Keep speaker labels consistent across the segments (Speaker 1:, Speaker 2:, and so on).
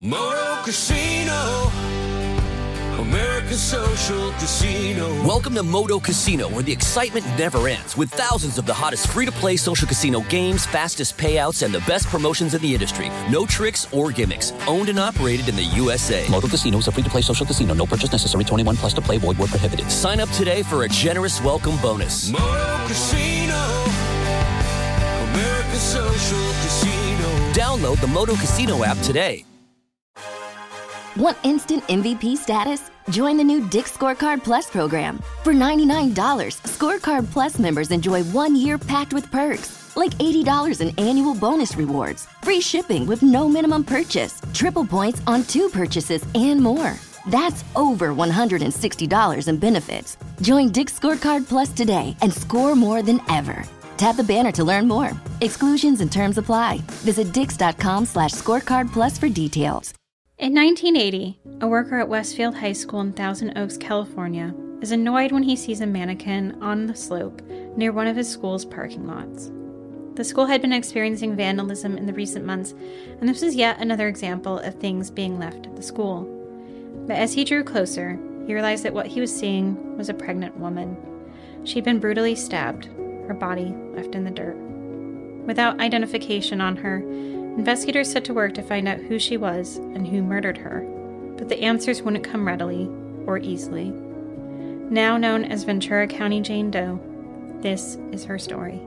Speaker 1: Moto Casino, American Social Casino.
Speaker 2: Welcome to Moto Casino, where the excitement never ends, with thousands of the hottest free-to-play social casino games, fastest payouts, and the best promotions in the industry. No tricks or gimmicks. Owned and operated in the USA.
Speaker 3: Moto Casino is a free-to-play social casino. No purchase necessary. 21 plus to play. Void where prohibited.
Speaker 2: Sign up today for a generous welcome bonus.
Speaker 1: Moto Casino, American Social Casino.
Speaker 2: Download the Moto Casino app today.
Speaker 4: Want instant MVP status? Join the new Dick's Scorecard Plus program. For $99, Scorecard Plus members enjoy 1 year packed with perks, like $80 in annual bonus rewards, free shipping with no minimum purchase, triple points on 2 purchases, and more. That's over $160 in benefits. Join Dick's Scorecard Plus today and score more than ever. Tap the banner to learn more. Exclusions and terms apply. Visit dix.com/scorecardplus for details.
Speaker 5: In 1980, a worker at Westfield High School in Thousand Oaks, California, is annoyed when he sees a mannequin on the slope near one of his school's parking lots. The school had been experiencing vandalism in the recent months, and this was yet another example of things being left at the school. But as he drew closer, he realized that what he was seeing was a pregnant woman. She'd been brutally stabbed, her body left in the dirt. Without identification on her, investigators set to work to find out who she was and who murdered her, but the answers wouldn't come readily or easily. Now known as Ventura County Jane Doe, this is her story.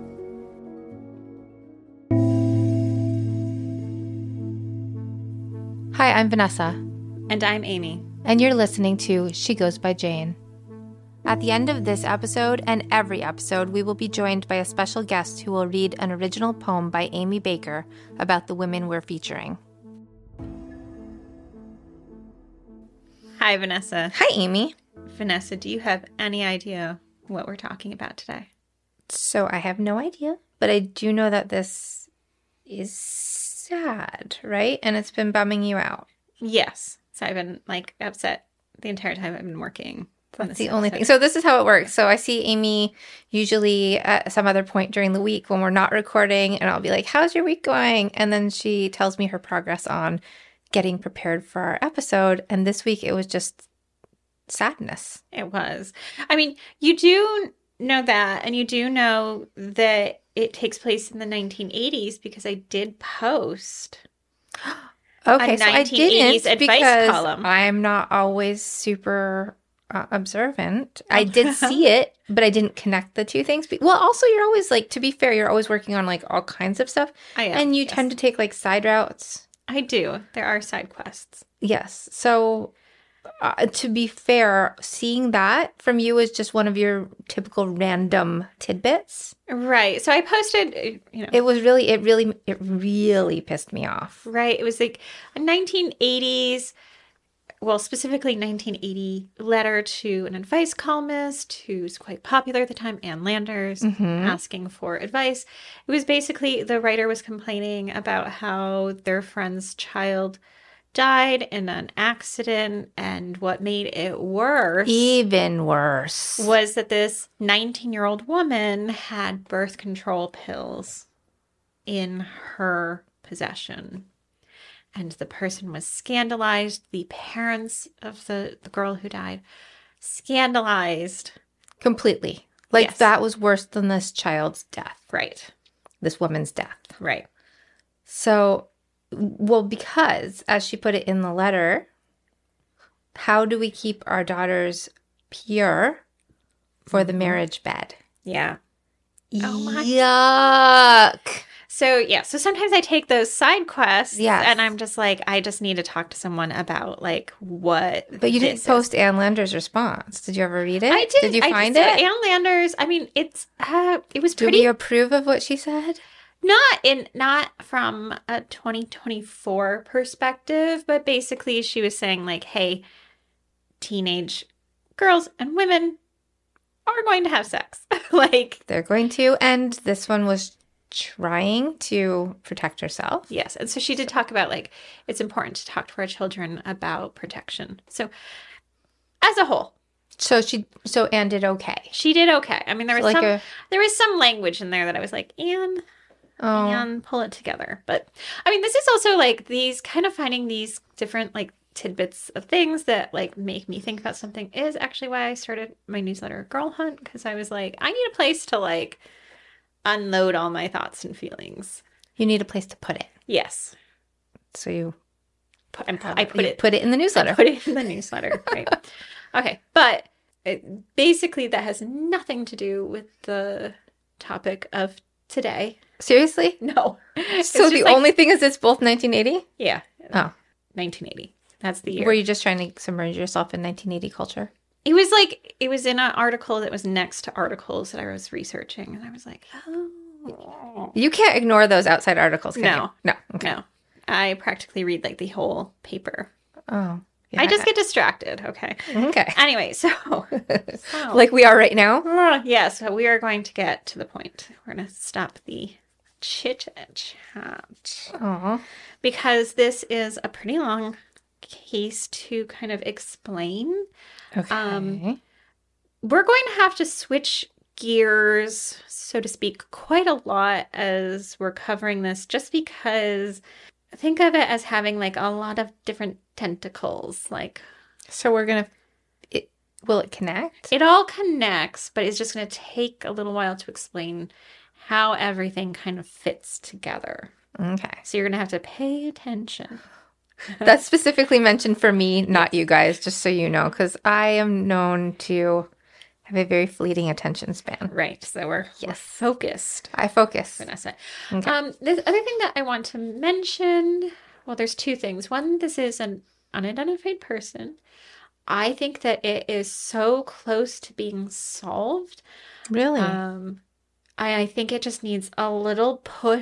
Speaker 6: Hi, I'm Vanessa.
Speaker 5: And I'm Amy.
Speaker 6: And you're listening to She Goes by Jane. At the end of this episode and every episode, we will be joined by a special guest who will read an original poem by Amy Baker about the women we're featuring.
Speaker 5: Hi, Vanessa.
Speaker 6: Hi, Amy.
Speaker 5: Vanessa, do you have any idea what we're talking about today?
Speaker 6: So I have no idea, but I do know that this is sad, right? And it's been bumming you out.
Speaker 5: Yes. So I've been upset the entire time I've been working.
Speaker 6: That's the only thing. So this is how it works. So I see Amy usually at some other point during the week when we're not recording, and I'll be like, how's your week going? And then she tells me her progress on getting prepared for our episode. And this week it was just sadness.
Speaker 5: It was. I mean, you do know that, and you do know that it takes place in the 1980s because I did post
Speaker 6: okay,
Speaker 5: a
Speaker 6: so I
Speaker 5: 1980s
Speaker 6: didn't
Speaker 5: advice
Speaker 6: because
Speaker 5: column.
Speaker 6: I'm not always super observant. I did see it, but I didn't connect the two things. Well, also, you're always to be fair, you're always working on all kinds of stuff.
Speaker 5: I am,
Speaker 6: and you
Speaker 5: yes.
Speaker 6: tend to take side routes.
Speaker 5: I do. There are side quests.
Speaker 6: Yes. So to be fair, seeing that from you is just one of your typical random tidbits.
Speaker 5: Right. So I posted,
Speaker 6: It really pissed me off.
Speaker 5: Right. It was a 1980s, well, specifically 1980 letter to an advice columnist who's quite popular at the time, Ann Landers, asking for advice. It was basically the writer was complaining about how their friend's child died in an accident, and what made it worse,
Speaker 6: even worse,
Speaker 5: was that this 19-year-old woman had birth control pills in her possession. And the person was scandalized. The parents of the girl who died, scandalized.
Speaker 6: Completely.
Speaker 5: Yes.
Speaker 6: That was worse than this child's death.
Speaker 5: Right.
Speaker 6: This woman's death.
Speaker 5: Right.
Speaker 6: So, because, as she put it in the letter, how do we keep our daughters pure for the marriage bed?
Speaker 5: Yeah. Oh my.
Speaker 6: Yuck.
Speaker 5: So sometimes I take those side quests,
Speaker 6: yes.
Speaker 5: and I'm just I just need to talk to someone about what.
Speaker 6: But you didn't post Ann Landers' response. Did you ever read it?
Speaker 5: I did.
Speaker 6: Did you find it?
Speaker 5: Ann Landers. I mean, it was pretty.
Speaker 6: Do we approve of what she said?
Speaker 5: Not from a 2024 perspective, but basically she was saying hey, teenage girls and women are going to have sex.
Speaker 6: They're going to, and this one was trying to protect herself.
Speaker 5: Yes. And so she did talk about it's important to talk to our children about protection. So as a whole.
Speaker 6: So Anne did okay.
Speaker 5: She did okay. I mean, there was some language in there that I was Anne, and pull it together. But I mean, this is also like these kind of finding these different like tidbits of things that like make me think about something is actually why I started my newsletter Girl Hunt, because I was like, I need a place to like unload all my thoughts and feelings.
Speaker 6: You need a place to put it.
Speaker 5: Yes.
Speaker 6: So you
Speaker 5: put it
Speaker 6: in the newsletter.
Speaker 5: I put it in the newsletter, right? Okay, but basically that has nothing to do with the topic of today.
Speaker 6: Seriously?
Speaker 5: No.
Speaker 6: So the only thing is it's both 1980?
Speaker 5: Yeah.
Speaker 6: Oh.
Speaker 5: 1980. That's the year.
Speaker 6: Were you just trying to submerge yourself in 1980 culture?
Speaker 5: It was like, it was in an article that was next to articles that I was researching. And I was like, oh.
Speaker 6: You can't ignore those outside articles, can you? No. Okay.
Speaker 5: No. I practically read like the whole paper.
Speaker 6: Oh. Yeah,
Speaker 5: I just get distracted. Okay.
Speaker 6: Okay.
Speaker 5: Anyway, so.
Speaker 6: Like we are right now?
Speaker 5: Yeah, so we are going to get to the point. We're going to stop the chit-chat.
Speaker 6: Aww.
Speaker 5: Because this is a pretty long case to kind of explain.
Speaker 6: Okay.
Speaker 5: We're going to have to switch gears, so to speak, quite a lot as we're covering this, just because think of it as having like a lot of different tentacles. Like,
Speaker 6: so we're going to, will it connect?
Speaker 5: It all connects, but it's just going to take a little while to explain how everything kind of fits together.
Speaker 6: Okay.
Speaker 5: So you're going to have to pay attention.
Speaker 6: That's specifically mentioned for me, not you guys, just so you know, because I am known to have a very fleeting attention span.
Speaker 5: Right. So we're focused.
Speaker 6: I focus.
Speaker 5: Vanessa.
Speaker 6: Okay.
Speaker 5: The other thing that I want to mention, well, there's two things. One, this is an unidentified person. I think that it is so close to being solved.
Speaker 6: Really?
Speaker 5: I think it just needs a little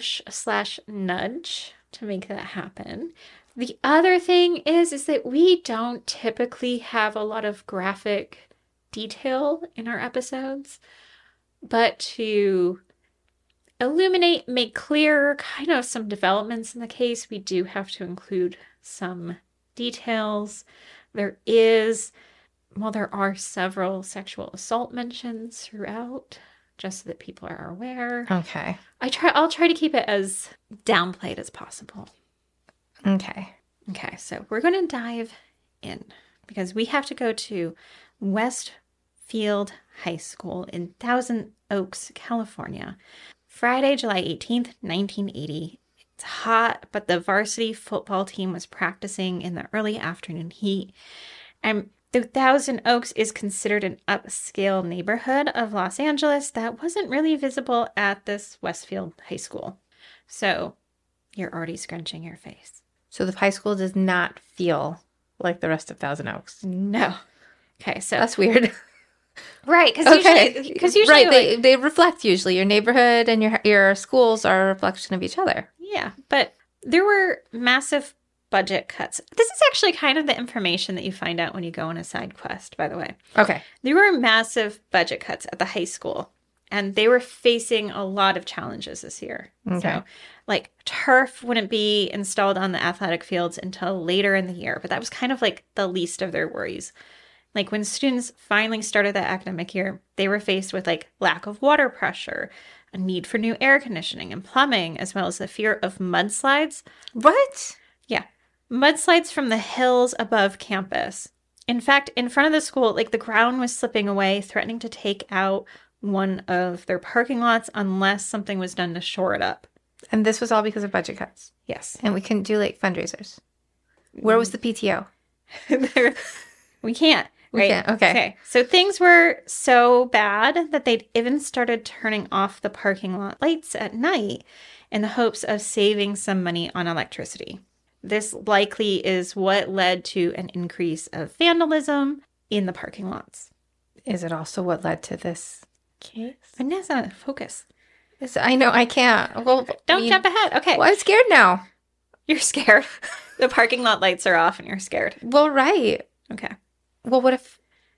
Speaker 5: push/nudge to make that happen. The other thing is that we don't typically have a lot of graphic detail in our episodes, but to illuminate, make clear kind of some developments in the case, we do have to include some details. There are several sexual assault mentions throughout, just so that people are aware.
Speaker 6: Okay.
Speaker 5: I'll try to keep it as downplayed as possible.
Speaker 6: Okay.
Speaker 5: Okay, so we're going to dive in because we have to go to Westfield High School in Thousand Oaks, California. Friday, July 18th, 1980. It's hot, but the varsity football team was practicing in the early afternoon heat. And the Thousand Oaks is considered an upscale neighborhood of Los Angeles that wasn't really visible at this Westfield High School. So you're already scrunching your face.
Speaker 6: So the high school does not feel like the rest of Thousand Oaks.
Speaker 5: No. Okay, so
Speaker 6: that's weird.
Speaker 5: Right, because usually
Speaker 6: right, they reflect usually. Your neighborhood and your schools are a reflection of each other.
Speaker 5: Yeah, but there were massive budget cuts. This is actually kind of the information that you find out when you go on a side quest, by the way.
Speaker 6: Okay.
Speaker 5: There were massive budget cuts at the high school, and they were facing a lot of challenges this year.
Speaker 6: Okay.
Speaker 5: So, like, turf wouldn't be installed on the athletic fields until later in the year, but that was kind of like the least of their worries. Like, when students finally started that academic year, they were faced with, like, lack of water pressure, a need for new air conditioning and plumbing, as well as the fear of mudslides.
Speaker 6: What?
Speaker 5: Yeah. Mudslides from the hills above campus. In fact, in front of the school, like, the ground was slipping away, threatening to take out one of their parking lots unless something was done to shore it up.
Speaker 6: And this was all because of budget cuts?
Speaker 5: Yes.
Speaker 6: And we couldn't do, like, fundraisers? Where was the PTO?
Speaker 5: We can't. Right?
Speaker 6: We can't. Okay.
Speaker 5: So things were so bad that they'd even started turning off the parking lot lights at night in the hopes of saving some money on electricity. This likely is what led to an increase of vandalism in the parking lots.
Speaker 6: Is it also what led to this case?
Speaker 5: Vanessa, focus.
Speaker 6: I know, I can't. Well,
Speaker 5: Don't jump ahead. Okay.
Speaker 6: Well, I'm scared now.
Speaker 5: You're scared. The parking lot lights are off and you're scared.
Speaker 6: Well, right.
Speaker 5: Okay.
Speaker 6: Well, what if,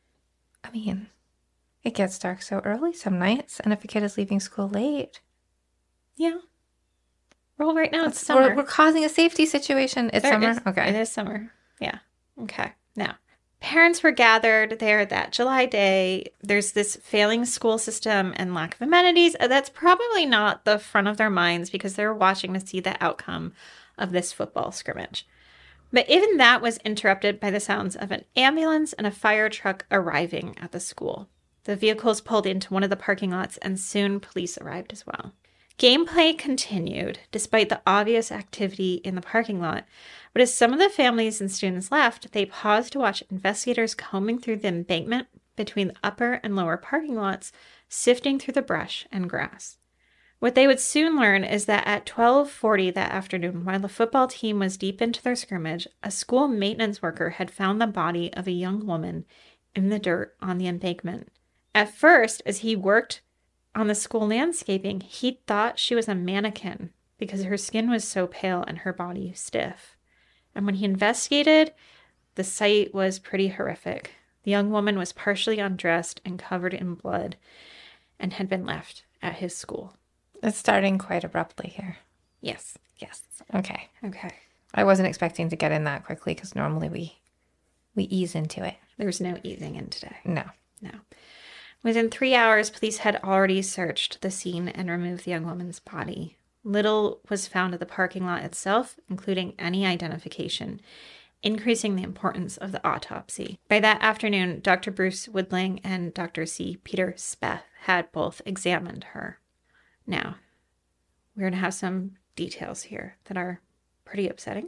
Speaker 6: it gets dark so early some nights, and if a kid is leaving school late.
Speaker 5: Yeah. Well, right now it's summer.
Speaker 6: We're causing a safety situation. It's summer? Okay.
Speaker 5: It is summer. Yeah. Okay. Now, Parents were gathered there that July day. There's this failing school system and lack of amenities. That's probably not the front of their minds because they're watching to see the outcome of this football scrimmage. But even that was interrupted by the sounds of an ambulance and a fire truck arriving at the school. The vehicles pulled into one of the parking lots and soon police arrived as well. Gameplay continued despite the obvious activity in the parking lot. But as some of the families and students left, they paused to watch investigators combing through the embankment between the upper and lower parking lots, sifting through the brush and grass. What they would soon learn is that at 12:40 that afternoon, while the football team was deep into their scrimmage, a school maintenance worker had found the body of a young woman in the dirt on the embankment. At first, as he worked on the school landscaping, he thought she was a mannequin because her skin was so pale and her body stiff. And when he investigated, the sight was pretty horrific. The young woman was partially undressed and covered in blood and had been left at his school.
Speaker 6: It's starting quite abruptly here.
Speaker 5: Yes.
Speaker 6: Okay.
Speaker 5: Okay.
Speaker 6: I wasn't expecting to get in that quickly because normally we ease into it.
Speaker 5: There's no easing in today.
Speaker 6: No.
Speaker 5: Within 3 hours, police had already searched the scene and removed the young woman's body. Little was found at the parking lot itself, including any identification, increasing the importance of the autopsy. By that afternoon, Dr. Bruce Woodling and Dr. C. Peter Speth had both examined her. Now, we're going to have some details here that are pretty upsetting.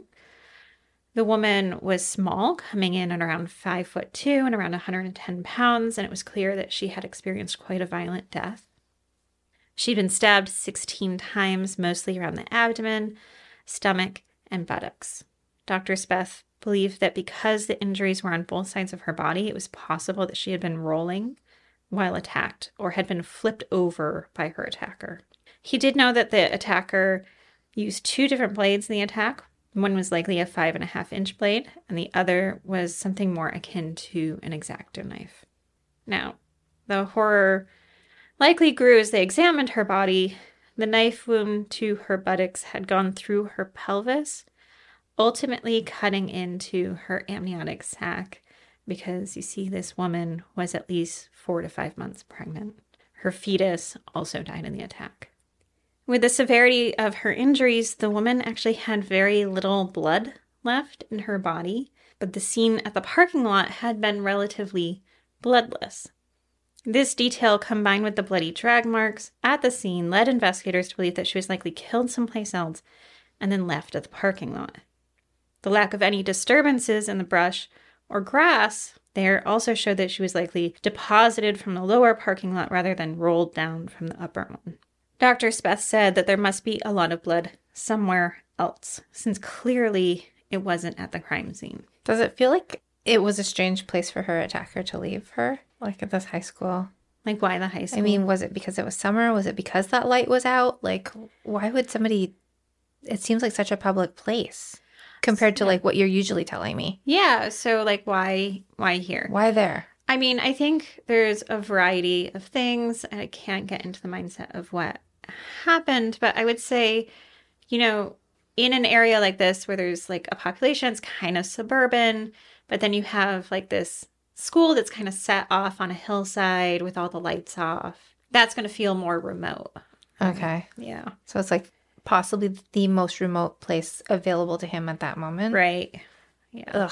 Speaker 5: The woman was small, coming in at around 5'2" and around 110 pounds, and it was clear that she had experienced quite a violent death. She'd been stabbed 16 times, mostly around the abdomen, stomach, and buttocks. Dr. Speth believed that because the injuries were on both sides of her body, it was possible that she had been rolling while attacked or had been flipped over by her attacker. He did know that the attacker used 2 different blades in the attack. One was likely a 5.5-inch blade, and the other was something more akin to an X-Acto knife. Now, the horror likely grew as they examined her body. The knife wound to her buttocks had gone through her pelvis, ultimately cutting into her amniotic sac because you see this woman was at least 4 to 5 months pregnant. Her fetus also died in the attack. With the severity of her injuries, the woman actually had very little blood left in her body, but the scene at the parking lot had been relatively bloodless. This detail, combined with the bloody drag marks at the scene, led investigators to believe that she was likely killed someplace else and then left at the parking lot. The lack of any disturbances in the brush or grass there also showed that she was likely deposited from the lower parking lot rather than rolled down from the upper one. Dr. Speth said that there must be a lot of blood somewhere else, since clearly it wasn't at the crime scene.
Speaker 6: Does it feel like it was a strange place for her attacker to leave her? Like at this high school?
Speaker 5: Like, why the high school?
Speaker 6: I mean, was it because it was summer? Was it because that light was out? Like, why would somebody... It seems like such a public place compared to, like, what you're usually telling me.
Speaker 5: Yeah, so, like, why here?
Speaker 6: Why there?
Speaker 5: I mean, I think there's a variety of things, and I can't get into the mindset of what happened, but I would say, you know, in an area like this where there's, like, a population, it's kind of suburban, but then you have, like, this school that's kind of set off on a hillside with all the lights off. That's going to feel more remote.
Speaker 6: Okay.
Speaker 5: Yeah.
Speaker 6: So it's like possibly the most remote place available to him at that moment.
Speaker 5: Right. Yeah.
Speaker 6: Ugh.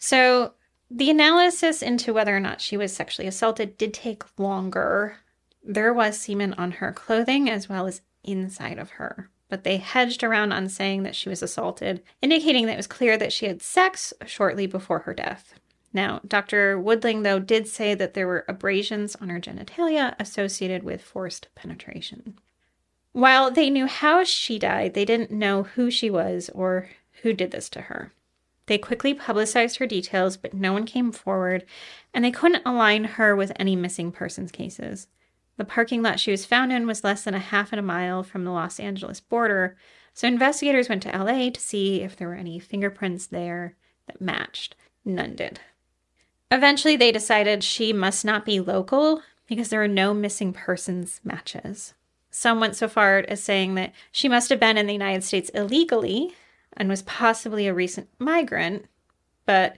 Speaker 5: So the analysis into whether or not she was sexually assaulted did take longer. There was semen on her clothing as well as inside of her, but they hedged around on saying that she was assaulted, indicating that it was clear that she had sex shortly before her death. Now, Dr. Woodling, though, did say that there were abrasions on her genitalia associated with forced penetration. While they knew how she died, they didn't know who she was or who did this to her. They quickly publicized her details, but no one came forward, and they couldn't align her with any missing persons cases. The parking lot she was found in was less than a half of a mile from the Los Angeles border, so investigators went to LA to see if there were any fingerprints there that matched. None did. Eventually, they decided she must not be local because there were no missing persons matches. Some went so far as saying that she must have been in the United States illegally and was possibly a recent migrant, but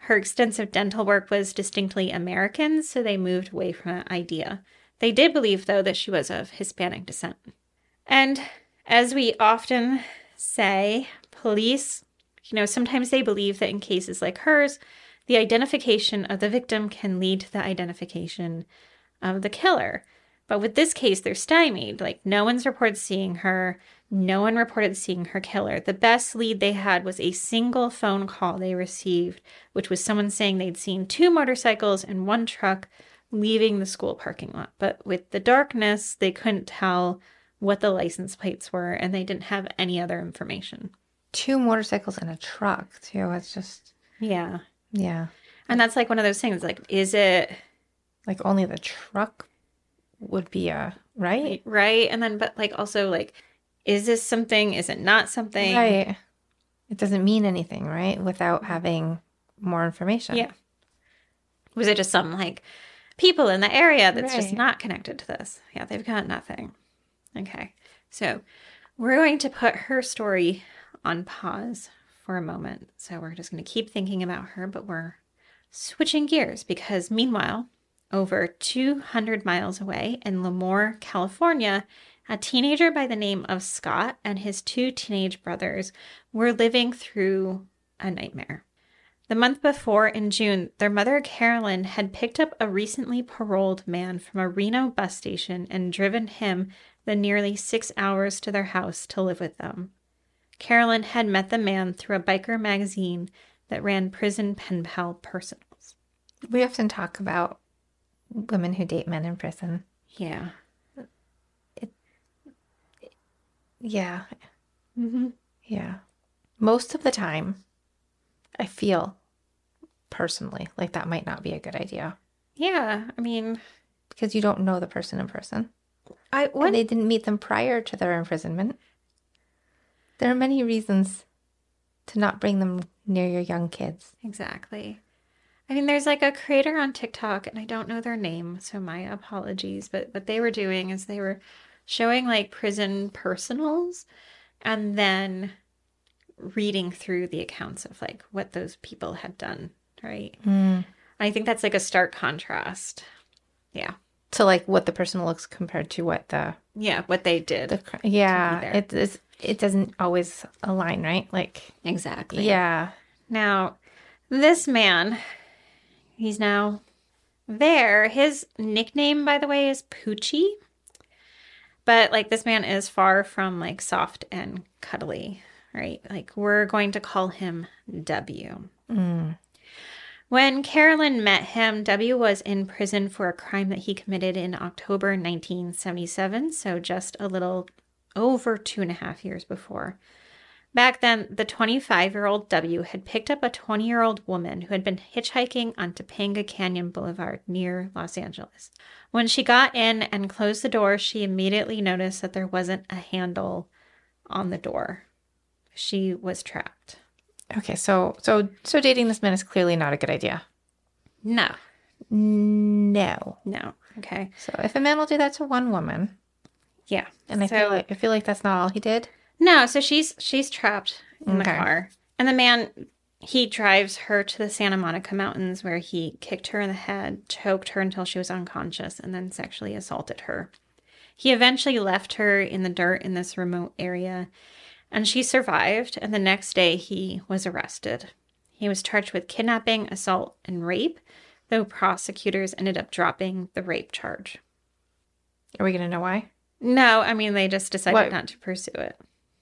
Speaker 5: Her extensive dental work was distinctly American, so they moved away from that idea. They did believe, though, that she was of Hispanic descent. And as we often say, police, sometimes they believe that in cases like hers, the identification of the victim can lead to the identification of the killer. But with this case, they're stymied. Like, no one's reported seeing her. No one reported seeing her killer. The best lead they had was a single phone call they received, which was someone saying they'd seen 2 motorcycles and 1 truck leaving the school parking lot. But with the darkness, they couldn't tell what the license plates were, and they didn't have any other information.
Speaker 6: 2 motorcycles and a truck, too. It's just...
Speaker 5: Yeah.
Speaker 6: Yeah.
Speaker 5: And that's like one of those things, like, is it...
Speaker 6: Like, only the truck would be right?
Speaker 5: Right. And then, but like, also, like, is this something? Is it not something?
Speaker 6: Right. It doesn't mean anything, right? Without having more information.
Speaker 5: Yeah. Was it just some, like, people in the area that's just
Speaker 6: Right.
Speaker 5: not connected to this? Yeah, they've got nothing. Okay. So we're going to put her story on pause for a moment. So we're just going to keep thinking about her, but we're switching gears because meanwhile, over 200 miles away in Lemoore, California, a teenager by the name of Scott and his 2 teenage brothers were living through a nightmare. The month before, in June, their mother, Carolyn, had picked up a recently paroled man from a Reno bus station and driven him the nearly 6 hours to their house to live with them. Carolyn had met the man through a biker magazine that ran prison pen pal personals.
Speaker 6: We often talk about women who date men in prison.
Speaker 5: Yeah.
Speaker 6: Yeah.
Speaker 5: Mm-hmm.
Speaker 6: Yeah. Most of the time, I feel personally like that might not be a good idea
Speaker 5: Yeah. I mean,
Speaker 6: because you don't know the person in person.
Speaker 5: I
Speaker 6: And they didn't meet them prior to their imprisonment. There are many reasons to not bring them near your young kids.
Speaker 5: Exactly. I mean, there's like a creator on TikTok, and I don't know their name, so my apologies. But what they were doing is they were showing like prison personals and then reading through the accounts of like what those people had done, right? I think that's like a stark contrast. Yeah.
Speaker 6: So, like, what the person looks compared to what
Speaker 5: Yeah, what they did.
Speaker 6: yeah, it doesn't always align, right? Like,
Speaker 5: Exactly.
Speaker 6: yeah.
Speaker 5: Now, this man, he's now there. His nickname, by the way, is Poochie. But, like, this man is far from, like, soft and cuddly, right? Like, we're going to call him W. When Carolyn met him, W was in prison for a crime that he committed in October 1977, so just a little over 2.5 years before. Back then, the 25-year-old W had picked up a 20-year-old woman who had been hitchhiking on Topanga Canyon Boulevard near Los Angeles. When she got in and closed the door, she immediately noticed that there wasn't a handle on the door. She was trapped.
Speaker 6: Okay, so dating this man is clearly not a good idea.
Speaker 5: No.
Speaker 6: No.
Speaker 5: Okay.
Speaker 6: So if a man will do that to one woman,
Speaker 5: Yeah.
Speaker 6: and I feel like that's not all he did.
Speaker 5: No, so she's trapped in the
Speaker 6: Okay.
Speaker 5: car. And the man, he drives her to the Santa Monica Mountains where he kicked her in the head, choked her until she was unconscious, and then sexually assaulted her. He eventually left her in the dirt in this remote area, and she survived, and the next day he was arrested. He was charged with kidnapping, assault, and rape, though prosecutors ended up dropping the rape charge.
Speaker 6: Are we going to know why?
Speaker 5: No, I mean, they just decided
Speaker 6: What?
Speaker 5: not to pursue it.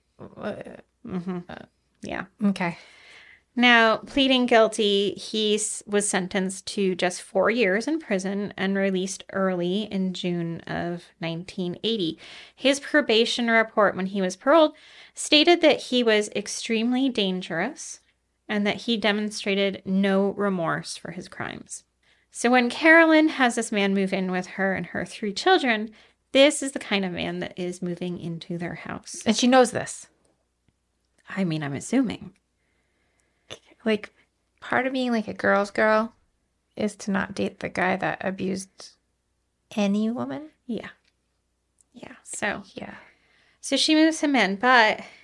Speaker 5: Yeah.
Speaker 6: Okay.
Speaker 5: Now, pleading guilty, he was sentenced to just 4 years in prison and released early in June of 1980. His probation report when he was paroled stated that he was extremely dangerous and that he demonstrated no remorse for his crimes. So when Carolyn has this man move in with her and her 3 children, this is the kind of man that is moving into their house.
Speaker 6: And she knows this.
Speaker 5: I mean, I'm assuming.
Speaker 6: Like, part of being like a girl's girl is to not date the guy that abused any woman.
Speaker 5: Yeah. Yeah. So
Speaker 6: Yeah.
Speaker 5: she moves him in, but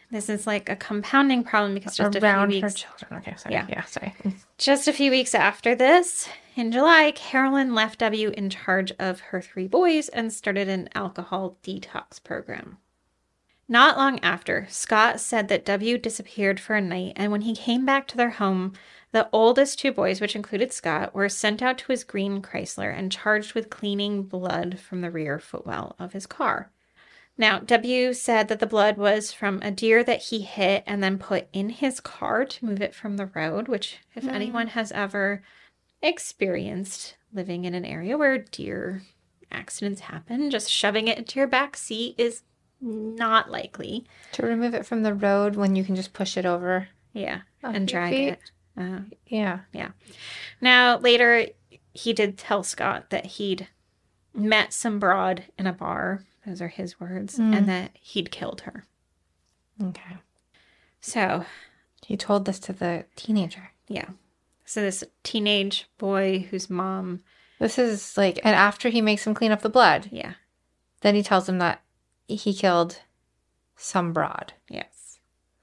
Speaker 5: this is like a compounding problem because just
Speaker 6: Around
Speaker 5: a few
Speaker 6: her
Speaker 5: weeks,
Speaker 6: children. Okay, sorry.
Speaker 5: Yeah.
Speaker 6: Yeah, sorry.
Speaker 5: just a few weeks after this, in July, Carolyn left W in charge of her 3 boys and started an alcohol detox program. Not long after, Scott said that W disappeared for a night, and when he came back to their home, the oldest 2 boys, which included Scott, were sent out to his green Chrysler and charged with cleaning blood from the rear footwell of his car. Now, W said that the blood was from a deer that he hit and then put in his car to move it from the road, which, if anyone has ever experienced living in an area where deer accidents happen, just shoving it into your back seat is not likely.
Speaker 6: To remove it from the road when you can just push it over.
Speaker 5: Yeah,
Speaker 6: A
Speaker 5: and
Speaker 6: few
Speaker 5: drag
Speaker 6: feet.
Speaker 5: it.
Speaker 6: Yeah.
Speaker 5: Yeah. Now, later, he did tell Scott that he'd met some broad in a bar. Those are his words. And that he'd killed her.
Speaker 6: Okay.
Speaker 5: So,
Speaker 6: He told this to the teenager.
Speaker 5: yeah. So this teenage boy whose mom,
Speaker 6: This is like, and after he makes him clean up the blood,
Speaker 5: yeah,
Speaker 6: then he tells him that he killed some broad.
Speaker 5: yes.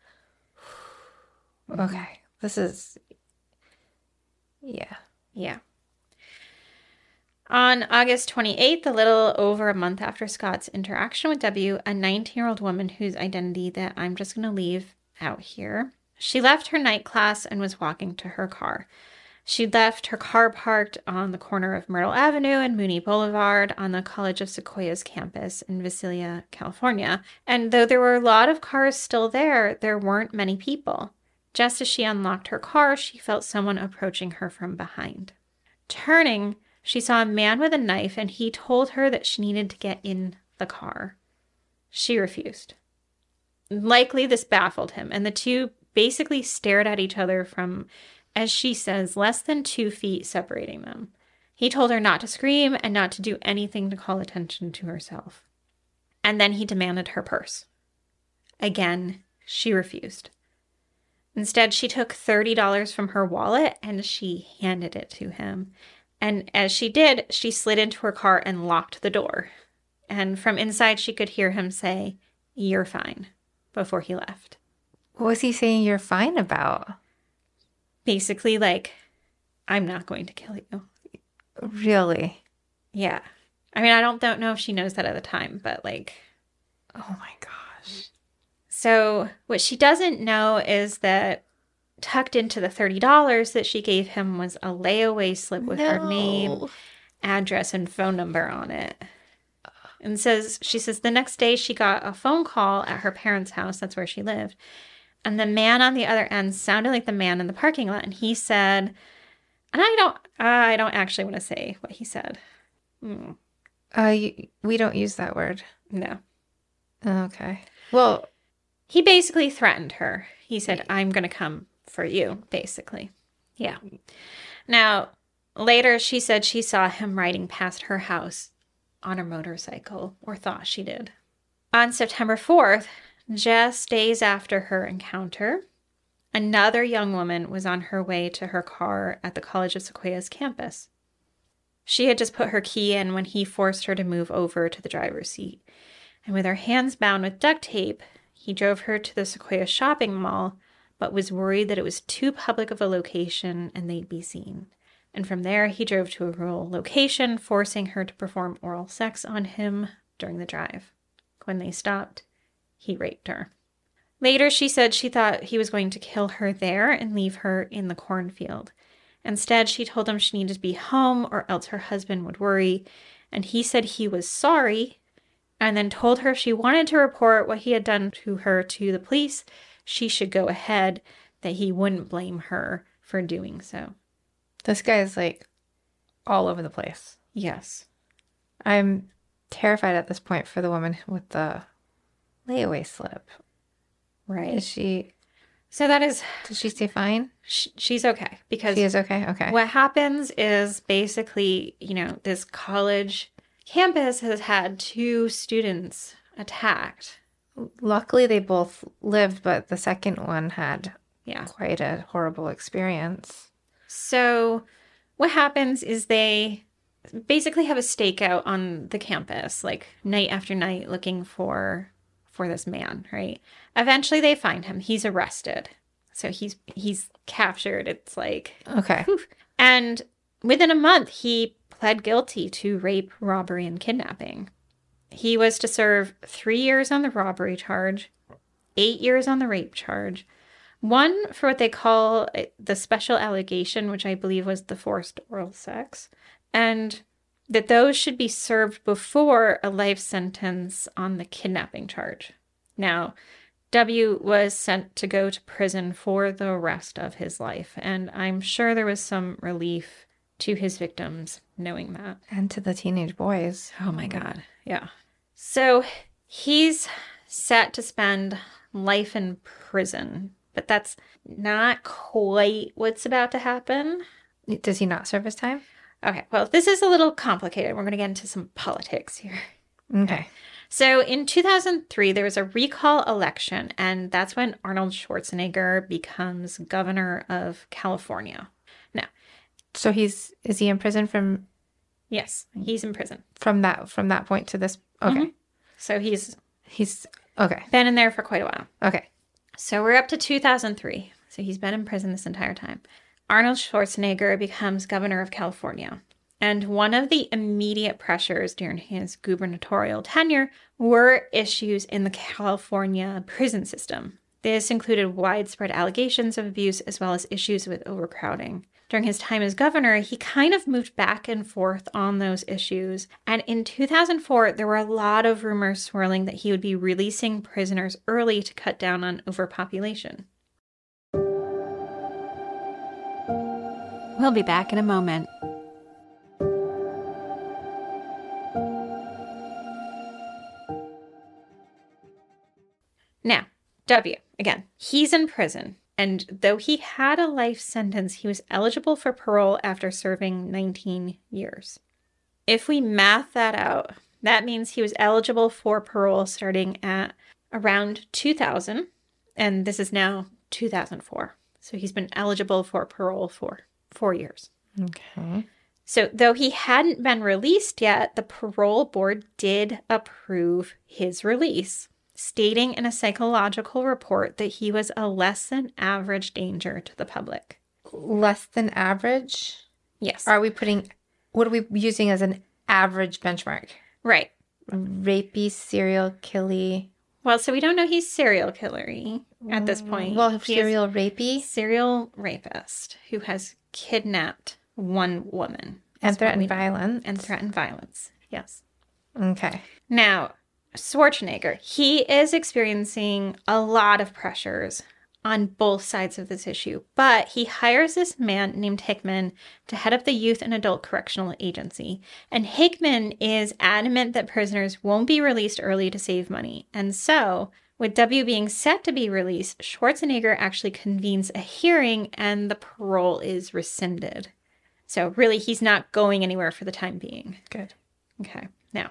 Speaker 6: Okay. This is, yeah.
Speaker 5: Yeah. On August 28th, a little over a month after Scott's interaction with W, a 19-year-old woman whose identity that I'm just going to leave out here, she left her night class and was walking to her car. She'd left her car parked on the corner of Myrtle Avenue and Mooney Boulevard on the College of Sequoia's campus in Visalia, California. And though there were a lot of cars still there, there weren't many people. Just as she unlocked her car, she felt someone approaching her from behind. Turning, she saw a man with a knife, and he told her that she needed to get in the car. She refused. Likely this baffled him, and the two basically stared at each other from, as she says, less than 2 feet separating them. He told her not to scream and not to do anything to call attention to herself. And then he demanded her purse. Again, she refused. Instead, she took $30 from her wallet and she handed it to him. And as she did, she slid into her car and locked the door. And from inside, she could hear him say, "You're fine," before he left.
Speaker 6: What was he saying you're fine about?
Speaker 5: Basically, like, I'm not going to kill you.
Speaker 6: Really?
Speaker 5: Yeah. I mean, I don't know if she knows that at the time, but like,
Speaker 6: Oh my gosh.
Speaker 5: so what she doesn't know is that tucked into the $30 that she gave him was a layaway slip with her name, address, and phone number on it. And she says the next day she got a phone call at her parents' house. That's where she lived. And the man on the other end sounded like the man in the parking lot. And he said, and I don't actually want to say what he said.
Speaker 6: We don't use that word.
Speaker 5: No.
Speaker 6: Okay. Well,
Speaker 5: He basically threatened her. He said, "I'm going to come for you," basically. Yeah. Now, later she said she saw him riding past her house on a motorcycle, or thought she did. On September 4th, just days after her encounter, another young woman was on her way to her car at the College of Sequoia's campus. She had just put her key in when he forced her to move over to the driver's seat. And with her hands bound with duct tape, he drove her to the Sequoia shopping mall, but was worried that it was too public of a location and they'd be seen. And from there, he drove to a rural location, forcing her to perform oral sex on him during the drive. When they stopped, he raped her. Later, she said she thought he was going to kill her there and leave her in the cornfield. Instead, she told him she needed to be home or else her husband would worry. And he said he was sorry, and then told her if she wanted to report what he had done to her to the police, she should go ahead, that he wouldn't blame her for doing so.
Speaker 6: this guy is like all over the place.
Speaker 5: Yes.
Speaker 6: I'm terrified at this point for the woman with the layaway slip.
Speaker 5: Right.
Speaker 6: Is she,
Speaker 5: So that is,
Speaker 6: did she stay fine?
Speaker 5: she's okay. Because
Speaker 6: She is okay? Okay.
Speaker 5: what happens is basically, this college campus has had 2 students attacked.
Speaker 6: Luckily, they both lived, but the second one had
Speaker 5: Yeah.
Speaker 6: quite a horrible experience.
Speaker 5: So what happens is they basically have a stakeout on the campus, like night after night, looking for for this man, right? Eventually they find him. He's arrested. So he's captured. It's like,
Speaker 6: Okay.
Speaker 5: whew. And within a month, he pled guilty to rape, robbery, and kidnapping. He was to serve 3 years on the robbery charge, 8 years on the rape charge, 1 for what they call the special allegation, which I believe was the forced oral sex, and that those should be served before a life sentence on the kidnapping charge. Now, W was sent to go to prison for the rest of his life, and I'm sure there was some relief to his victims knowing that.
Speaker 6: And to the teenage boys.
Speaker 5: Oh my God. Yeah. So he's set to spend life in prison, but that's not quite what's about to happen.
Speaker 6: Does he not serve his time?
Speaker 5: Okay. Well, this is a little complicated. We're going to get into some politics here.
Speaker 6: Okay.
Speaker 5: So in 2003, there was a recall election, and that's when Arnold Schwarzenegger becomes governor of California. Now,
Speaker 6: So is he in prison from
Speaker 5: yes, he's in prison.
Speaker 6: that point to this? Okay.
Speaker 5: So he's
Speaker 6: okay.
Speaker 5: been in there for quite a while.
Speaker 6: Okay.
Speaker 5: So we're up to 2003. So he's been in prison this entire time. Arnold Schwarzenegger becomes governor of California. And one of the immediate pressures during his gubernatorial tenure were issues in the California prison system. This included widespread allegations of abuse as well as issues with overcrowding. During his time as governor, he kind of moved back and forth on those issues. And in 2004, there were a lot of rumors swirling that he would be releasing prisoners early to cut down on overpopulation. We'll be back in a moment. Now, W, again, he's in prison. And though he had a life sentence, he was eligible for parole after serving 19 years. If we math that out, that means he was eligible for parole starting at around 2000. And this is now 2004. So he's been eligible for parole for 4 years.
Speaker 6: Okay.
Speaker 5: So though he hadn't been released yet, the parole board did approve his release, stating in a psychological report that he was a less than average danger to the public.
Speaker 6: Less than average?
Speaker 5: Yes.
Speaker 6: What are we using as an average benchmark?
Speaker 5: Right.
Speaker 6: Rapey, serial killy.
Speaker 5: Well, so we don't know he's serial killer-y at this point.
Speaker 6: Well,
Speaker 5: He
Speaker 6: serial
Speaker 5: is
Speaker 6: rapey.
Speaker 5: serial rapist who has kidnapped one woman.
Speaker 6: And
Speaker 5: is what we
Speaker 6: threatened
Speaker 5: know.
Speaker 6: violence.
Speaker 5: And threatened violence. Yes.
Speaker 6: Okay.
Speaker 5: Now, Schwarzenegger, he is experiencing a lot of pressures on both sides of this issue, but he hires this man named Hickman to head up the Youth and Adult Correctional Agency. And Hickman is adamant that prisoners won't be released early to save money. And so, with W being set to be released, Schwarzenegger actually convenes a hearing and the parole is rescinded. So really, he's not going anywhere for the time being.
Speaker 6: Good.
Speaker 5: Okay. Now,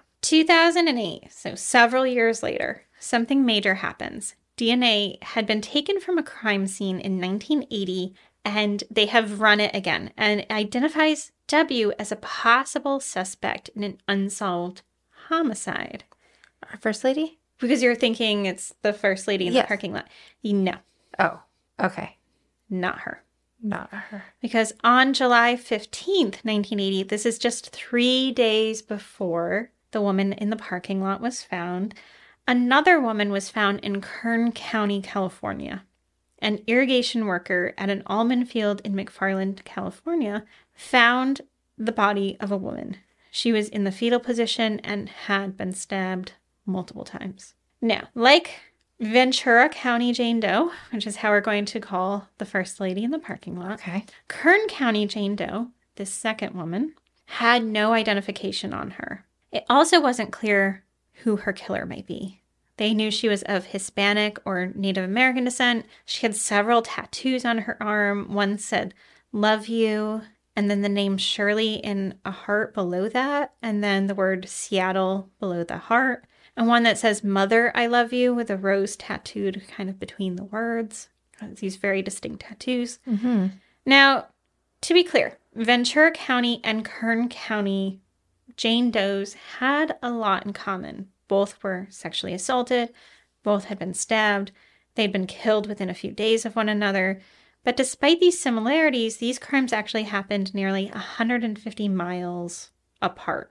Speaker 5: 2008, so several years later, something major happens. DNA had been taken from a crime scene in 1980, and they have run it again, and it identifies W as a possible suspect in an unsolved homicide.
Speaker 6: Our first lady?
Speaker 5: Because you're thinking it's the first lady in the
Speaker 6: Yes.
Speaker 5: parking lot. No,
Speaker 6: Oh, okay.
Speaker 5: not her.
Speaker 6: Not her.
Speaker 5: Because on July 15th, 1980, this is just 3 days before the woman in the parking lot was found, another woman was found in Kern County, California. An irrigation worker at an almond field in McFarland, California, found the body of a woman. She was in the fetal position and had been stabbed multiple times. Now, like Ventura County Jane Doe, which is how we're going to call the first lady in the parking lot,
Speaker 6: Okay.
Speaker 5: Kern County Jane Doe, this second woman, had no identification on her. It also wasn't clear who her killer might be. They knew she was of Hispanic or Native American descent. She had several tattoos on her arm. One said, "Love you," and then the name Shirley in a heart below that, and then the word Seattle below the heart. And one that says, "Mother, I love you," with a rose tattooed kind of between the words. These very distinct tattoos.
Speaker 6: Mm-hmm.
Speaker 5: Now, to be clear, Ventura County and Kern County Jane Does had a lot in common. Both were sexually assaulted. Both had been stabbed. They'd been killed within a few days of one another. But despite these similarities, these crimes actually happened nearly 150 miles apart.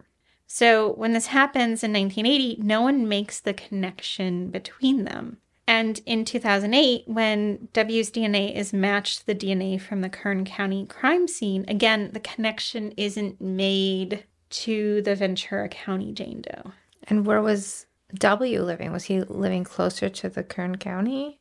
Speaker 5: So when this happens in 1980, no one makes the connection between them. And in 2008, when W's DNA is matched to the DNA from the Kern County crime scene, again, the connection isn't made to the Ventura County Jane Doe.
Speaker 6: And where was W living? Was he living closer to the Kern County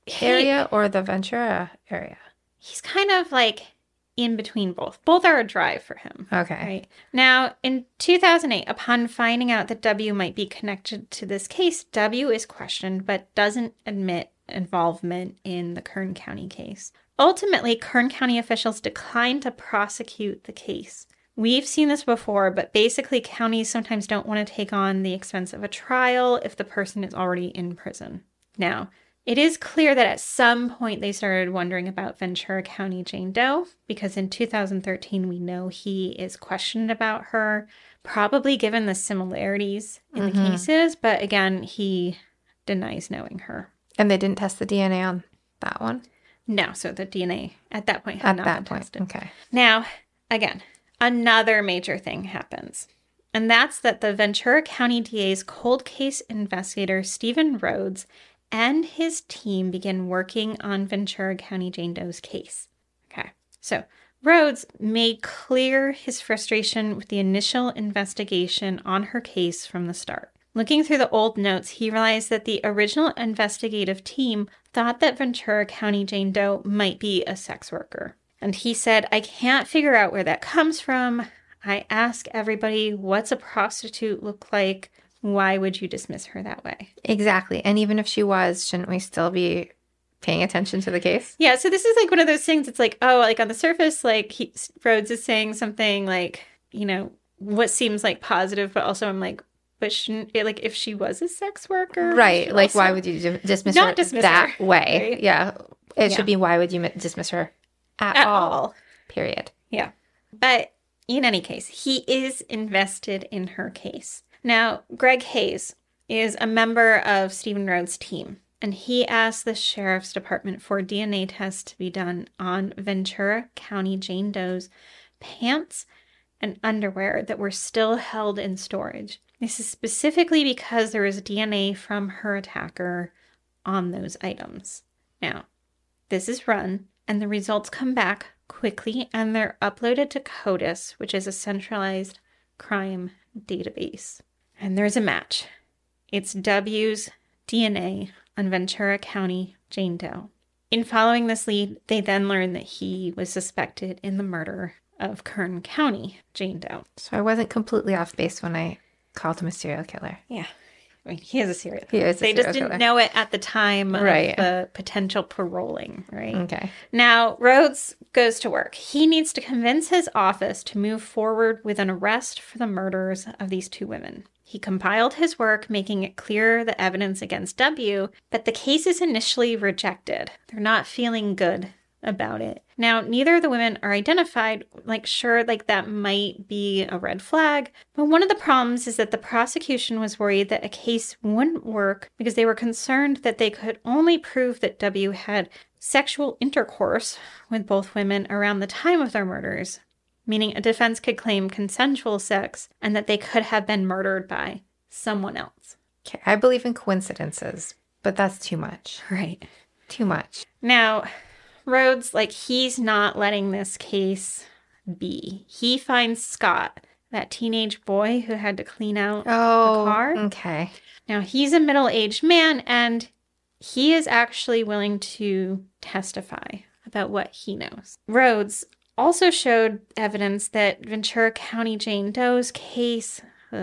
Speaker 6: area or the Ventura area?
Speaker 5: He's kind of like in between both. Both are a drive for him.
Speaker 6: Okay.
Speaker 5: Right. Now, in 2008, upon finding out that W might be connected to this case, W is questioned but doesn't admit involvement in the Kern County case. Ultimately, Kern County officials declined to prosecute the case. We've seen this before, but basically counties sometimes don't want to take on the expense of a trial if the person is already in prison. Now, it is clear that at some point they started wondering about Ventura County Jane Doe, because in 2013 we know he is questioned about her, probably given the similarities in the cases, but again, he denies knowing her.
Speaker 6: And they didn't test the DNA on that one?
Speaker 5: No, so the DNA at that point had not been tested.
Speaker 6: Okay.
Speaker 5: Now, again, another major thing happens, and that's that the Ventura County DA's cold case investigator, Stephen Rhodes, and his team begin working on Ventura County Jane Doe's case. Okay, so Rhodes made clear his frustration with the initial investigation on her case from the start. Looking through the old notes, he realized that the original investigative team thought that Ventura County Jane Doe might be a sex worker. And he said, "I can't figure out where that comes from. I ask everybody, what's a prostitute look like? Why would you dismiss her that way?"
Speaker 6: Exactly. And even if she was, shouldn't we still be paying attention to the case?
Speaker 5: Yeah, so this is like one of those things. It's like, oh, like on the surface, like Rhodes is saying something like, you know, what seems like positive, but also I'm like, but shouldn't it, like, if she was a sex worker?
Speaker 6: Right. Like, why would you dismiss her that way?
Speaker 5: Right?
Speaker 6: Yeah. It should be, why would you dismiss her at all? Period.
Speaker 5: Yeah. But in any case, he is invested in her case. Now, Greg Hayes is a member of Stephen Rhodes' team, and he asked the Sheriff's Department for DNA tests to be done on Ventura County Jane Doe's pants and underwear that were still held in storage. This is specifically because there is DNA from her attacker on those items. Now, this is run, and the results come back quickly, and they're uploaded to CODIS, which is a centralized crime database. And there's a match. It's W's DNA on Ventura County Jane Doe. In following this lead, they then learned that he was suspected in the murder of Kern County Jane Doe.
Speaker 6: So I wasn't completely off base when I called him a serial killer.
Speaker 5: Yeah. I mean, he is a serial killer.
Speaker 6: He is a
Speaker 5: They
Speaker 6: serial
Speaker 5: just didn't
Speaker 6: killer.
Speaker 5: know it at the time
Speaker 6: Right.
Speaker 5: of the potential paroling, right?
Speaker 6: Okay.
Speaker 5: Now, Rhodes goes to work. He needs to convince his office to move forward with an arrest for the murders of these two women. He compiled his work, making it clear the evidence against W, but the case is initially rejected. They're not feeling good about it. Now, neither of the women are identified. Like, sure, like that might be a red flag, but one of the problems is that the prosecution was worried that a case wouldn't work because they were concerned that they could only prove that W had sexual intercourse with both women around the time of their murders, meaning a defense could claim consensual sex and that they could have been murdered by someone else.
Speaker 6: Okay. I believe in coincidences, but that's too much.
Speaker 5: Right.
Speaker 6: Too much.
Speaker 5: Now, Rhodes, like, he's not letting this case be. He finds Scott, that teenage boy who had to clean out the car.
Speaker 6: Okay.
Speaker 5: Now, he's a middle-aged man, and he is actually willing to testify about what he knows. Rhodes also showed evidence that Ventura County Jane Doe's case,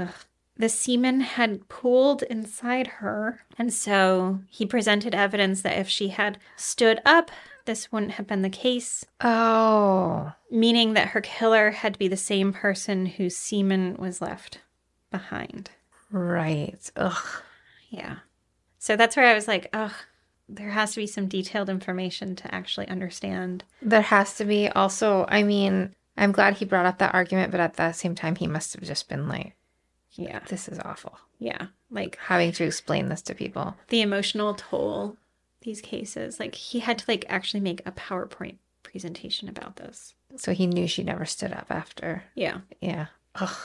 Speaker 5: the semen had pooled inside her, and so he presented evidence that if she had stood up, this wouldn't have been the case.
Speaker 6: Oh.
Speaker 5: Meaning that her killer had to be the same person whose semen was left behind.
Speaker 6: Right. Ugh.
Speaker 5: Yeah. So that's where I was like, ugh, there has to be some detailed information to actually understand.
Speaker 6: There has to be also, I mean, I'm glad he brought up that argument, but at the same time, he must have just been like,
Speaker 5: Yeah.
Speaker 6: This is awful.
Speaker 5: Yeah. Like
Speaker 6: Having to explain this to people.
Speaker 5: the emotional toll, these cases, like he had to like actually make a PowerPoint presentation about this.
Speaker 6: So he knew she never stood up after.
Speaker 5: Yeah.
Speaker 6: Yeah. Ugh.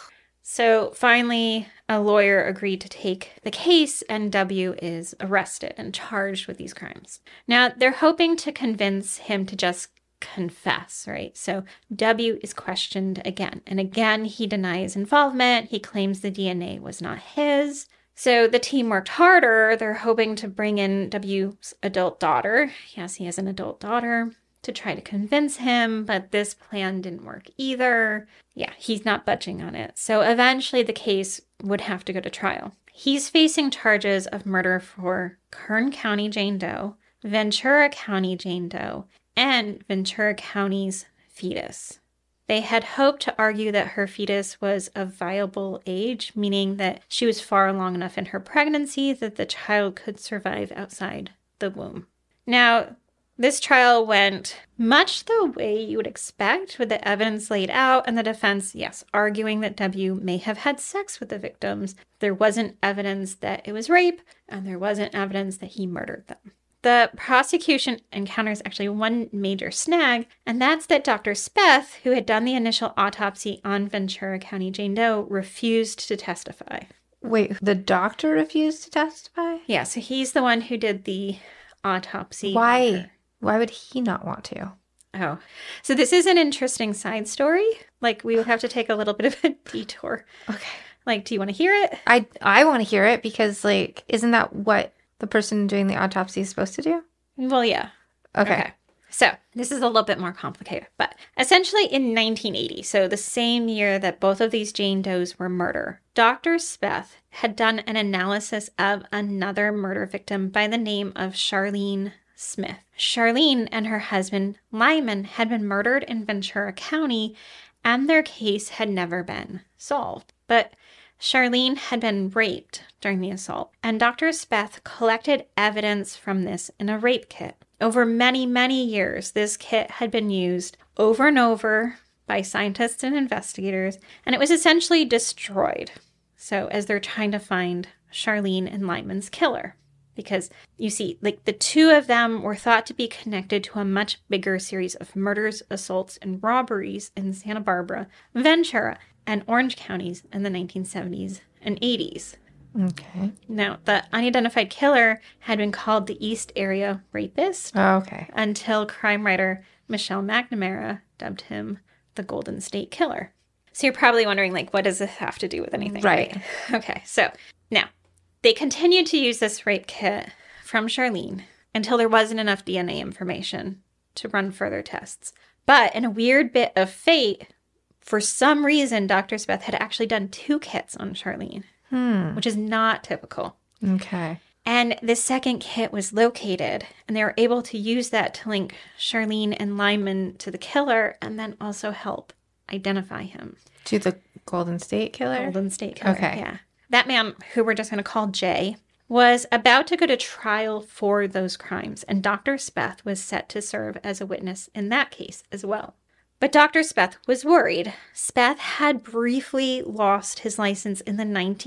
Speaker 5: So finally, a lawyer agreed to take the case, and W is arrested and charged with these crimes. Now, they're hoping to convince him to just confess, right? So W is questioned again, and again, he denies involvement. He claims the DNA was not his. So the team worked harder. They're hoping to bring in W's adult daughter. Yes, he has an adult daughter, to try to convince him, but this plan didn't work either. Yeah, he's not budging on it. So eventually the case would have to go to trial. He's facing charges of murder for Kern County Jane Doe, Ventura County Jane Doe, and Ventura County's fetus. They had hoped to argue that her fetus was of viable age, meaning that she was far along enough in her pregnancy that the child could survive outside the womb. Now, this trial went much the way you would expect, with the evidence laid out and the defense, yes, arguing that W may have had sex with the victims. There wasn't evidence that it was rape, and there wasn't evidence that he murdered them. The prosecution encounters actually one major snag, and that's that Dr. Speth, who had done the initial autopsy on Ventura County Jane Doe, refused to testify.
Speaker 6: Wait, the doctor refused to testify?
Speaker 5: Yeah, so he's the one who did the autopsy.
Speaker 6: Why? Why would he not want to?
Speaker 5: Oh, so this is an interesting side story. Like, we would have to take a little bit of a detour.
Speaker 6: Okay.
Speaker 5: Like, do you want to hear it?
Speaker 6: I want to hear it because, like, isn't that what the person doing the autopsy is supposed to do?
Speaker 5: Well, yeah.
Speaker 6: Okay.
Speaker 5: So this is a little bit more complicated, but essentially in 1980, so the same year that both of these Jane Does were murdered, Dr. Speth had done an analysis of another murder victim by the name of Charlene Smith. Charlene and her husband, Lyman, had been murdered in Ventura County, and their case had never been solved. But Charlene had been raped during the assault, and Dr. Speth collected evidence from this in a rape kit. Over many, many years, this kit had been used over and over by scientists and investigators, and it was essentially destroyed. So as they're trying to find Charlene and Lyman's killer. Because, you see, like, the two of them were thought to be connected to a much bigger series of murders, assaults, and robberies in Santa Barbara, Ventura, and Orange counties in the 1970s and 80s.
Speaker 6: Okay.
Speaker 5: Now, the unidentified killer had been called the East Area Rapist until crime writer Michelle McNamara dubbed him the Golden State Killer. So you're probably wondering, like, what does this have to do with anything?
Speaker 6: Right.
Speaker 5: Okay, so now they continued to use this rape kit from Charlene until there wasn't enough DNA information to run further tests. But in a weird bit of fate, for some reason, Dr. Speth had actually done 2 kits on Charlene, which is not typical.
Speaker 6: Okay.
Speaker 5: And the second kit was located, and they were able to use that to link Charlene and Lyman to the killer and then also help identify him.
Speaker 6: To the Golden State Killer?
Speaker 5: Golden State Killer,
Speaker 6: Okay.
Speaker 5: yeah. That man, who we're just going to call Jay, was about to go to trial for those crimes, and Dr. Speth was set to serve as a witness in that case as well. But Dr. Speth was worried. Speth had briefly lost his license in the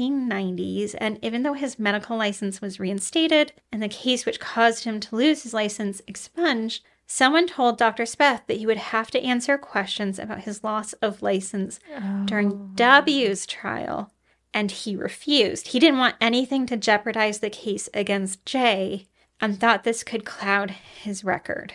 Speaker 5: 1990s, and even though his medical license was reinstated and the case which caused him to lose his license expunged, someone told Dr. Speth that he would have to answer questions about his loss of license during W's trial, and he refused. He didn't want anything to jeopardize the case against Jay and thought this could cloud his record.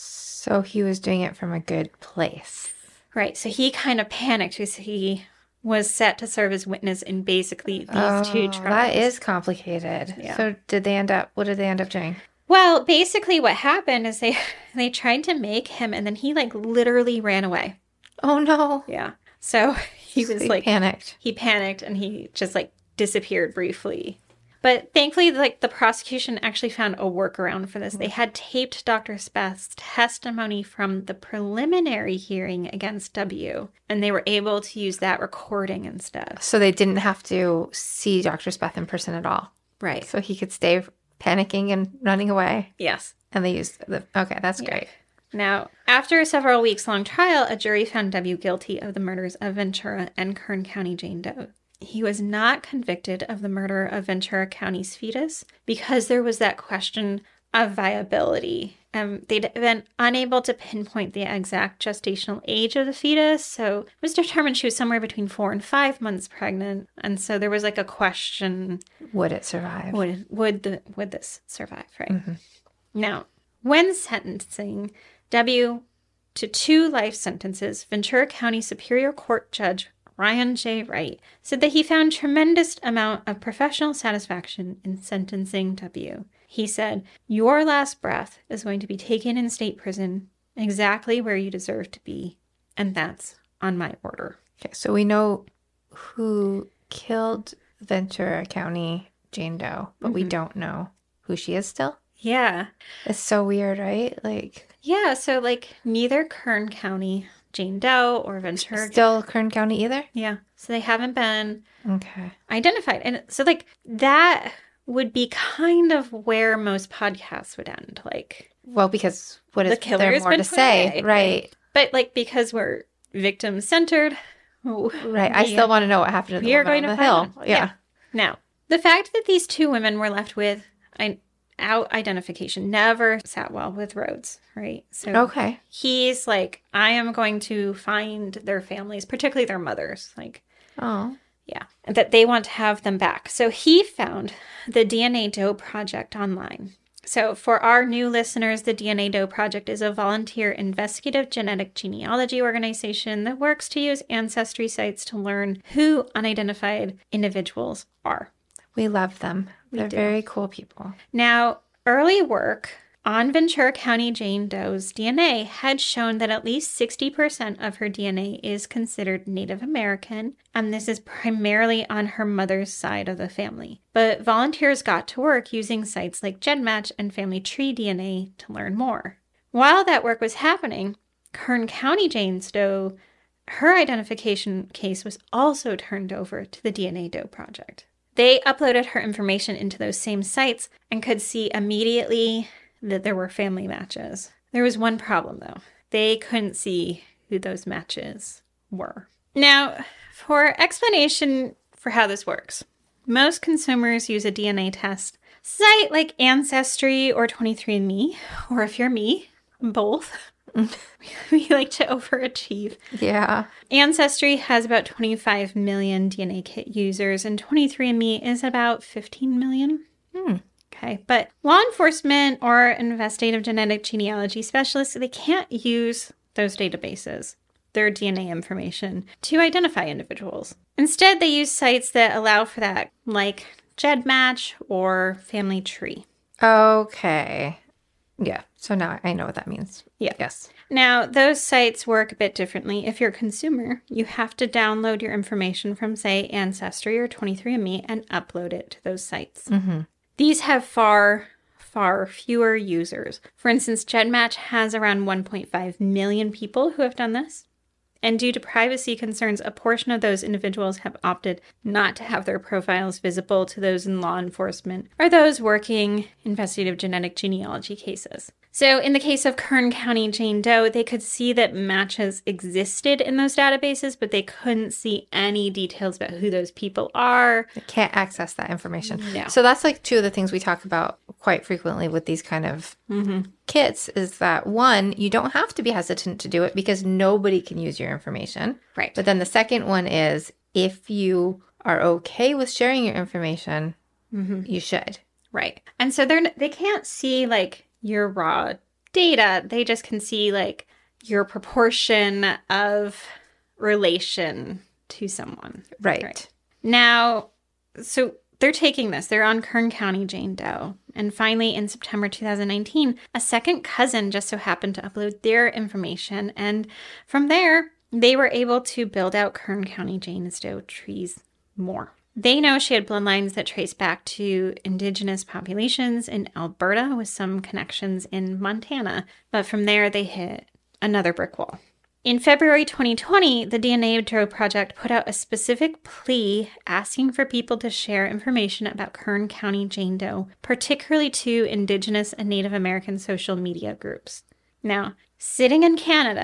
Speaker 6: So he was doing it from a good place.
Speaker 5: Right, so he kind of panicked because he was set to serve as witness in basically these 2 trials.
Speaker 6: That is complicated.
Speaker 5: Yeah.
Speaker 6: So what did they end up doing?
Speaker 5: Well, basically what happened is they tried to make him, and then he, like, literally ran away.
Speaker 6: Oh, no.
Speaker 5: Yeah. So he was
Speaker 6: He
Speaker 5: like...
Speaker 6: panicked.
Speaker 5: He panicked, and he just, like, disappeared briefly. But thankfully, like, the prosecution actually found a workaround for this. They had taped Dr. Speth's testimony from the preliminary hearing against W, and they were able to use that recording instead.
Speaker 6: So they didn't have to see Dr. Speth in person at all.
Speaker 5: Right.
Speaker 6: So he could stay panicking and running away.
Speaker 5: Yes.
Speaker 6: And they used okay, that's great.
Speaker 5: Now, after a several weeks long trial, a jury found W guilty of the murders of Ventura and Kern County Jane Doe. he was not convicted of the murder of Ventura County's fetus because there was that question of viability. They'd been unable to pinpoint the exact gestational age of the fetus, so it was determined she was somewhere between 4 and 5 months pregnant, and so there was like a question:
Speaker 6: would it survive?
Speaker 5: Would this survive? Right. Now, when sentencing W to 2 life sentences, Ventura County Superior Court Judge Ryan J. Wright said that he found tremendous amount of professional satisfaction in sentencing W. He said, "Your last breath is going to be taken in state prison exactly where you deserve to be, and that's on my order."
Speaker 6: Okay, so we know who killed Ventura County Jane Doe, but we don't know who she is still.
Speaker 5: Yeah.
Speaker 6: It's so weird, right? Like,
Speaker 5: yeah, so like neither Kern County Jane Doe or Ventura.
Speaker 6: Still Kern County either?
Speaker 5: Yeah. So they haven't been
Speaker 6: okay
Speaker 5: identified. And so like that would be kind of where most podcasts would end. Like,
Speaker 6: well, because what is
Speaker 5: the killer
Speaker 6: there
Speaker 5: has
Speaker 6: more
Speaker 5: been
Speaker 6: to
Speaker 5: put
Speaker 6: say?
Speaker 5: away,
Speaker 6: Right.
Speaker 5: But like, because we're victim centered.
Speaker 6: Right. I still want to know what happened to the
Speaker 5: We are
Speaker 6: woman
Speaker 5: going
Speaker 6: on
Speaker 5: to
Speaker 6: the hill.
Speaker 5: find out.
Speaker 6: Yeah.
Speaker 5: Now, the fact that these 2 women were left without identification never sat well with Rhodes, right? So
Speaker 6: Okay.
Speaker 5: he's like, I am going to find their families, particularly their mothers, like,
Speaker 6: Oh.
Speaker 5: yeah, that they want to have them back. So he found the DNA Doe Project online. So for our new listeners, the DNA Doe Project is a volunteer investigative genetic genealogy organization that works to use ancestry sites to learn who unidentified individuals are.
Speaker 6: We love them. They're
Speaker 5: do.
Speaker 6: very cool people.
Speaker 5: Now, early work on Ventura County Jane Doe's DNA had shown that at least 60% of her DNA is considered Native American, and this is primarily on her mother's side of the family. But volunteers got to work using sites like GEDmatch and Family Tree DNA to learn more. While that work was happening, Kern County Jane Doe, her identification case was also turned over to the DNA Doe Project. They uploaded her information into those same sites and could see immediately that there were family matches. There was one problem, though. They couldn't see who those matches were. Now, for explanation for how this works, most consumers use a DNA test site like Ancestry or 23andMe, or if you're me, both. We like to overachieve.
Speaker 6: Yeah.
Speaker 5: Ancestry has about 25 million DNA kit users, and 23andMe is about 15 million. Okay, but law enforcement or investigative genetic genealogy specialists, they can't use those databases, their DNA information, to identify individuals. Instead, they use sites that allow for that, like GEDmatch or Family Tree.
Speaker 6: Okay. Yeah. So now I know what that means.
Speaker 5: Yeah.
Speaker 6: Yes.
Speaker 5: Now, those sites work a bit differently. If you're a consumer, you have to download your information from, say, Ancestry or 23andMe and upload it to those sites. These have far fewer users. For instance, GEDmatch has around 1.5 million people who have done this. And due to privacy concerns, a portion of those individuals have opted not to have their profiles visible to those in law enforcement or those working investigative genetic genealogy cases. So in the case of Kern County Jane Doe, they could see that matches existed in those databases, but they couldn't see any details about who those people are.
Speaker 6: They can't access that information.
Speaker 5: No.
Speaker 6: So that's like 2 of the things we talk about quite frequently with these kind of kits is that, one, you don't have to be hesitant to do it because nobody can use your information.
Speaker 5: Right.
Speaker 6: But then the second one is if you are okay with sharing your information, you should.
Speaker 5: Right. And so they can't see like your raw data. They just can see like your proportion of relation to someone.
Speaker 6: Right.
Speaker 5: Now, so they're taking this. They're on Kern County Jane Doe. And finally, in September 2019, a second cousin just so happened to upload their information. And from there, they were able to build out Kern County Jane Doe trees more. They know she had bloodlines that trace back to indigenous populations in Alberta with some connections in Montana. But from there, they hit another brick wall. In February 2020, the DNA Doe Project put out a specific plea asking for people to share information about Kern County Jane Doe, particularly to Indigenous and Native American social media groups. Now, sitting in Canada,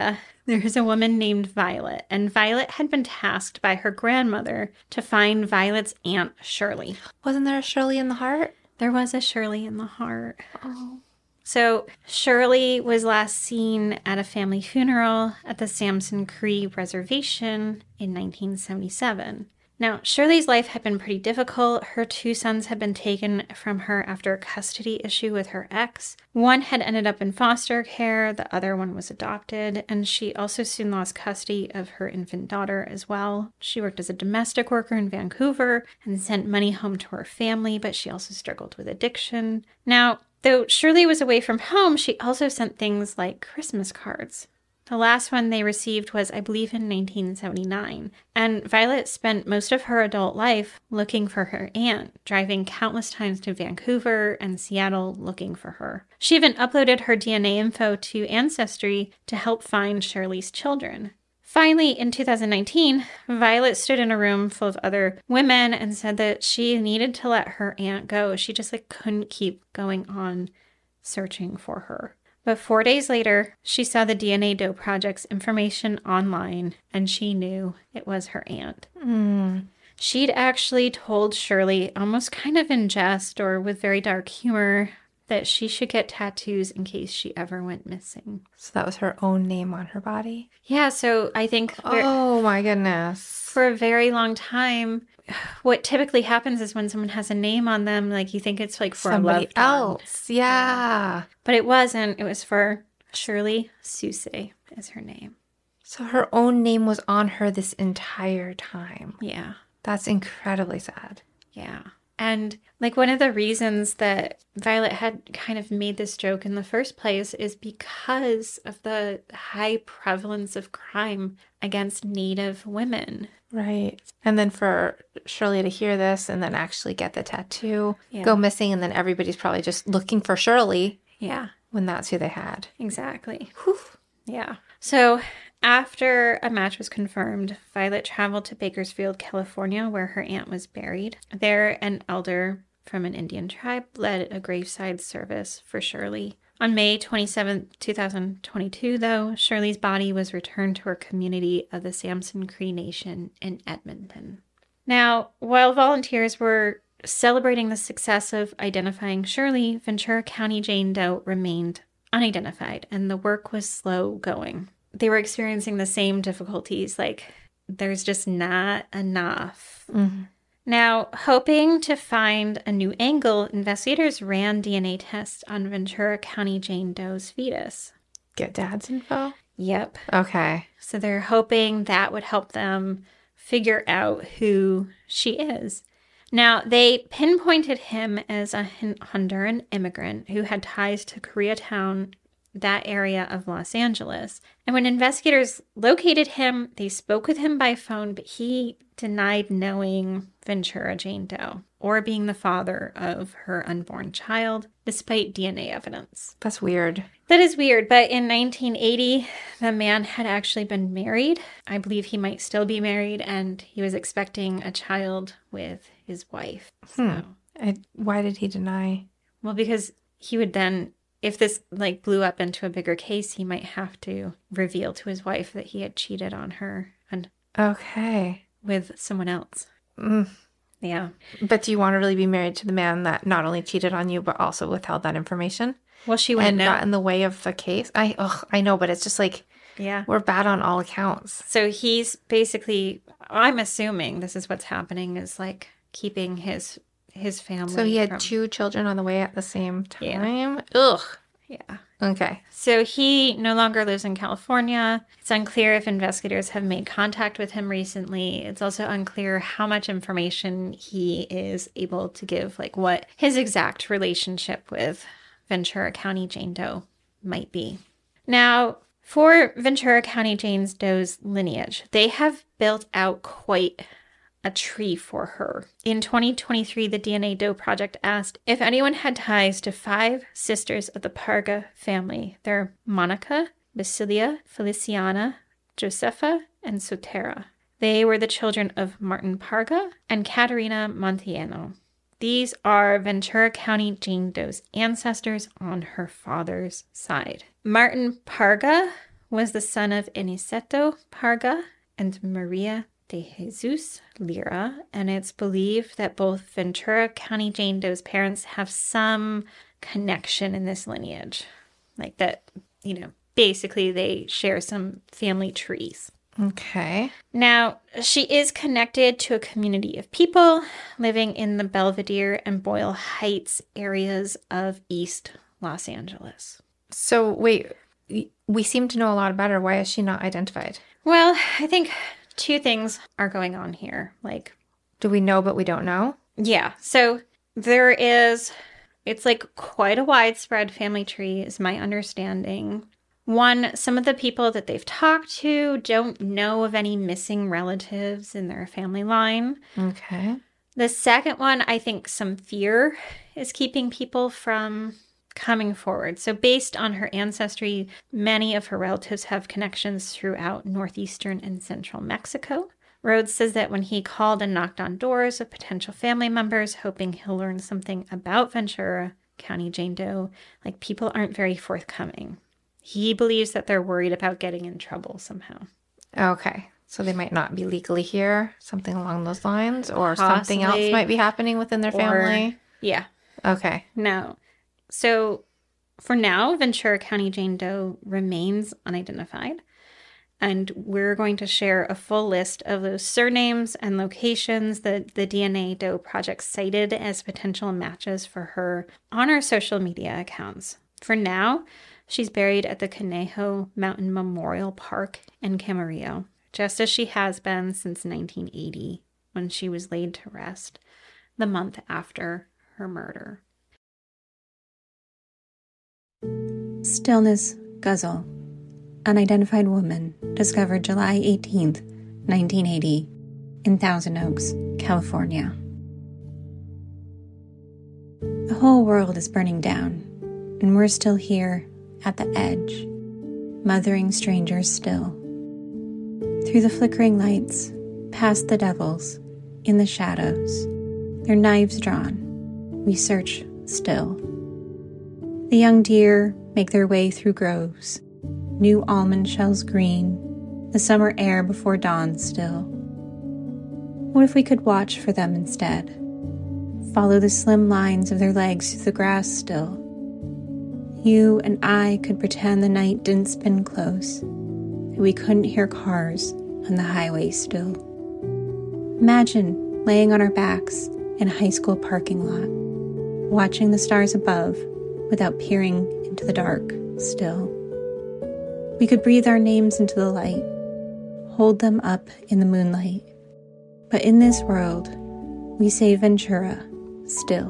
Speaker 5: There's a woman named Violet, and Violet had been tasked by her grandmother to find Violet's Aunt Shirley.
Speaker 6: Wasn't there a Shirley in the Heart?
Speaker 5: There was a Shirley in the Heart. Oh. So Shirley was last seen at a family funeral at the Samson Cree Reservation in 1977. Now, Shirley's life had been pretty difficult. Her 2 sons had been taken from her after a custody issue with her ex. One had ended up in foster care, the other one was adopted, and she also soon lost custody of her infant daughter as well. She worked as a domestic worker in Vancouver and sent money home to her family, but she also struggled with addiction. Now, though Shirley was away from home, she also sent things like Christmas cards. The last one they received was, I believe, in 1979. And Violet spent most of her adult life looking for her aunt, driving countless times to Vancouver and Seattle looking for her. She even uploaded her DNA info to Ancestry to help find Shirley's children. Finally, in 2019, Violet stood in a room full of other women and said that she needed to let her aunt go. She just couldn't keep going on searching for her. But 4 days later, she saw the DNA Doe Project's information online, and she knew it was her aunt. She'd actually told Shirley, almost kind of in jest or with very dark humor, that she should get tattoos in case she ever went missing.
Speaker 6: So that was her own name on her body?
Speaker 5: Yeah, so I think...
Speaker 6: Oh, my goodness.
Speaker 5: For a very long time, what typically happens is when someone has a name on them, you think it's for
Speaker 6: somebody
Speaker 5: a loved one.
Speaker 6: else. Yeah.
Speaker 5: But it wasn't. It was for Shirley Soucy is her name.
Speaker 6: So her own name was on her this entire time.
Speaker 5: Yeah.
Speaker 6: That's incredibly sad.
Speaker 5: Yeah. And one of the reasons that Violet had kind of made this joke in the first place is because of the high prevalence of crime against Native women.
Speaker 6: Right. And then for Shirley to hear this and then actually get the tattoo, go missing, and then everybody's probably just looking for Shirley.
Speaker 5: Yeah.
Speaker 6: When that's who they had.
Speaker 5: Exactly. Whew. Yeah. So after a match was confirmed, Violet traveled to Bakersfield, California, where her aunt was buried. There, an elder from an Indian tribe led a graveside service for Shirley. On May 27, 2022, though, Shirley's body was returned to her community of the Samson Cree Nation in Edmonton. Now, while volunteers were celebrating the success of identifying Shirley, Ventura County Jane Doe remained unidentified, and the work was slow going. They were experiencing the same difficulties, there's just not enough. Mm-hmm. Now, hoping to find a new angle, investigators ran DNA tests on Ventura County Jane Doe's fetus.
Speaker 6: Get dad's info?
Speaker 5: Yep.
Speaker 6: Okay.
Speaker 5: So they're hoping that would help them figure out who she is. Now, they pinpointed him as a Honduran immigrant who had ties to Koreatown, that area of Los Angeles. And when investigators located him, they spoke with him by phone, but he denied knowing Ventura Jane Doe or being the father of her unborn child, despite DNA evidence.
Speaker 6: That's weird.
Speaker 5: That is weird, but in 1980, the man had actually been married. I believe he might still be married, and he was expecting a child with his wife. So.
Speaker 6: Why did he deny?
Speaker 5: Well, because he would then, if this blew up into a bigger case, he might have to reveal to his wife that he had cheated on her and with someone else. Yeah.
Speaker 6: But do you want to really be married to the man that not only cheated on you, but also withheld that information?
Speaker 5: Well, she wouldn't know.
Speaker 6: Got in the way of the case? I know, but it's just we're bad on all accounts.
Speaker 5: So he's basically, I'm assuming this is what's happening, is keeping his family.
Speaker 6: So he had 2 children on the way at the same time?
Speaker 5: Yeah.
Speaker 6: Ugh.
Speaker 5: Yeah.
Speaker 6: Okay.
Speaker 5: So he no longer lives in California. It's unclear if investigators have made contact with him recently. It's also unclear how much information he is able to give, what his exact relationship with Ventura County Jane Doe might be. Now, for Ventura County Jane Doe's lineage, they have built out quite a tree for her. In 2023, the DNA Doe Project asked if anyone had ties to 5 sisters of the Parga family. They're Monica, Basilia, Feliciana, Josefa, and Sotera. They were the children of Martin Parga and Caterina Montiano. These are Ventura County Jane Doe's ancestors on her father's side. Martin Parga was the son of Aniceto Parga and Maria de Jesus Lira, and it's believed that both Ventura County Jane Doe's parents have some connection in this lineage. Like that, basically they share some family trees.
Speaker 6: Okay.
Speaker 5: Now, she is connected to a community of people living in the Belvedere and Boyle Heights areas of East Los Angeles.
Speaker 6: So, wait, we seem to know a lot about her. Why is she not identified?
Speaker 5: Well, I think two things are going on here.
Speaker 6: Do we know but we don't know?
Speaker 5: Yeah. So it's like quite a widespread family tree is my understanding. One, some of the people that they've talked to don't know of any missing relatives in their family line.
Speaker 6: Okay.
Speaker 5: The second one, I think some fear is keeping people from coming forward. So based on her ancestry, many of her relatives have connections throughout northeastern and central Mexico. Rhodes says that when he called and knocked on doors of potential family members, hoping he'll learn something about Ventura County Jane Doe, people aren't very forthcoming. He believes that they're worried about getting in trouble somehow.
Speaker 6: Okay. So they might not be legally here, something along those lines, or
Speaker 5: Possibly.
Speaker 6: something else might be happening within their family.
Speaker 5: Yeah.
Speaker 6: Okay.
Speaker 5: No. So for now, Ventura County Jane Doe remains unidentified. And we're going to share a full list of those surnames and locations that the DNA Doe Project cited as potential matches for her on our social media accounts. For now, she's buried at the Conejo Mountain Memorial Park in Camarillo, just as she has been since 1980, when she was laid to rest, the month after her murder.
Speaker 7: Stillness Guzzle, unidentified woman, discovered July 18th, 1980, in Thousand Oaks, California. The whole world is burning down, and we're still here at the edge, mothering strangers still. Through the flickering lights, past the devils, in the shadows, their knives drawn, we search still. The young deer make their way through groves, new almond shells green, the summer air before dawn still. What if we could watch for them instead? Follow the slim lines of their legs through the grass still. You and I could pretend the night didn't spin close, that we couldn't hear cars on the highway still. Imagine laying on our backs in a high school parking lot, watching the stars above without peering into the dark still. We could breathe our names into the light, hold them up in the moonlight. But in this world, we say Ventura still.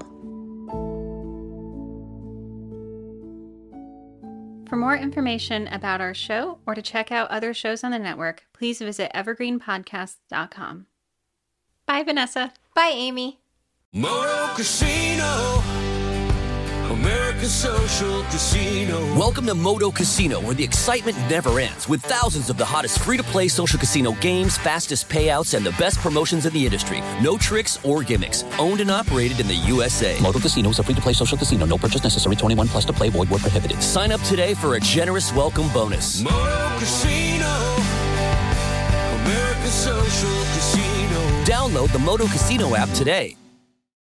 Speaker 5: For more information about our show or to check out other shows on the network, please visit evergreenpodcast.com. Bye, Vanessa.
Speaker 6: Bye, Amy.
Speaker 1: Moto Casino, America's social casino.
Speaker 2: Welcome to Moto Casino, where the excitement never ends, with thousands of the hottest free-to-play social casino games, fastest payouts, and the best promotions in the industry. No tricks or gimmicks. Owned and operated in the USA.
Speaker 3: Moto Casino is a free-to-play social casino. No purchase necessary. 21 plus to play. Void where prohibited.
Speaker 2: Sign up today for a generous welcome bonus.
Speaker 1: Moto Casino, America's social casino.
Speaker 2: Download the Moto Casino app today.